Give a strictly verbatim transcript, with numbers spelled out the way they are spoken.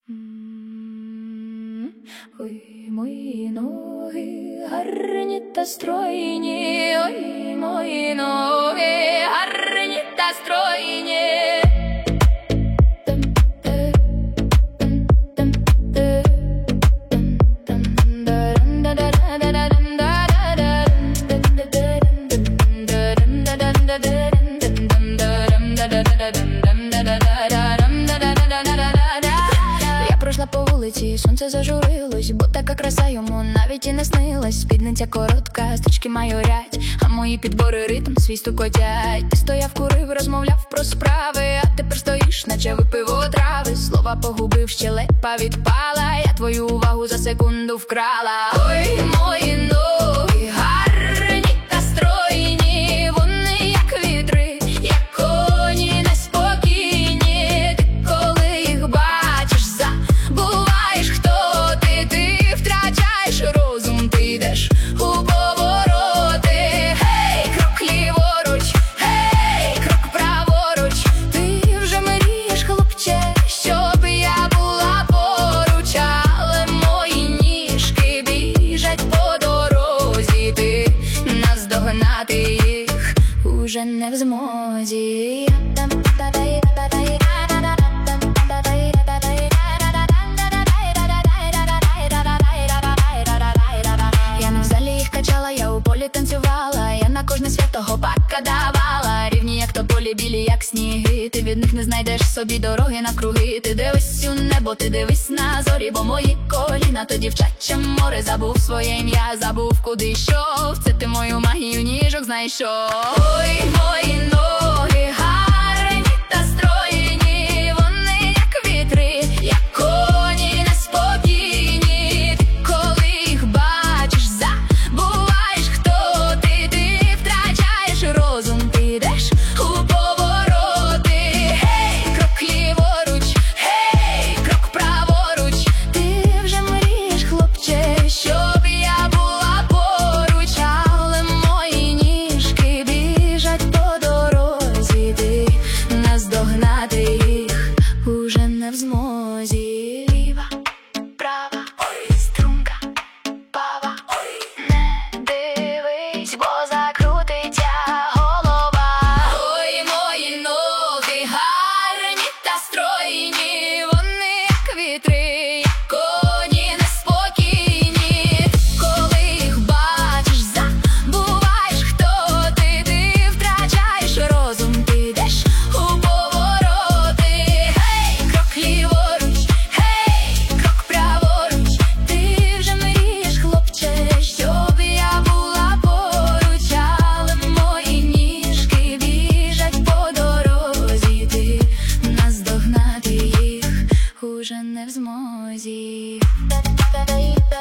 М, Ой, мої ноги гарні та стройні, ой, мої ноги гарні та стройні. Я пройшла по вулиці, сонце зажурилось, бо така краса йому навіть і не снилась. Спідниця коротка, стрічки майорять, а мої підбори ритм свій стукотять. Ти стояв, курив, розмовляв про справи, а тепер стоїш, наче випив отрави. Слова погубив, щелепа відпала, я твою увагу за секунду вкрала. Ой, мої ноги гарні та стройні, вони як вітри, як коні неспокійні. Ти коли їх бачиш, забуваєш, хто ти, ти втрачаєш розум, ти йдеш у повороти. Гей, крок ліворуч, гей, крок праворуч, ти вже мрієш, хлопче, щоб я була поруч, але мої ніжки біжать по дорозі, ти наздогнати їх уже не в змозі. Я не в залі їх качала, я у полі танцювала, я на кожне свято гопака давала. Рівні як тополі, білі як сніги, ти від них не знайдеш собі дороги навкруги. Ти дивись у небо, ти дивись на зорі, бо мої коліна то дівчаче море. Забув своє ім'я, забув куди йшов, це ти мою магію ніжок знайшов. Ой, мої ноги гарні та стройні, вони як вітри, як коні неспокійні. Ти коли їх бачиш, забуваєш, хто ти, ти втрачаєш розум, ти йдеш у повороти. Гей, крок ліворуч, гей, крок праворуч, ти вже мрієш, хлопче, щоб я була поруч, але мої ніжки біжать по дорозі, ти наздогнати їх уже не в змозі. Ліва, права, ой, струнка, пава, ой, не дивись, бо закрутиться голова. Ой, мої ноги гарні та стройні, вони як вітри, як коні неспокійні. Ти коли їх бачиш, забуваєш, хто ти, ти втрачаєш розум, ти йдеш у повороти. Гей, крок ліворуч, гей, крок праворуч, ти вже мрієш, хлопче, щоб я була поруч, але мої ніжки біжать по дорозі, ти наздогнати їх уже не в змозі.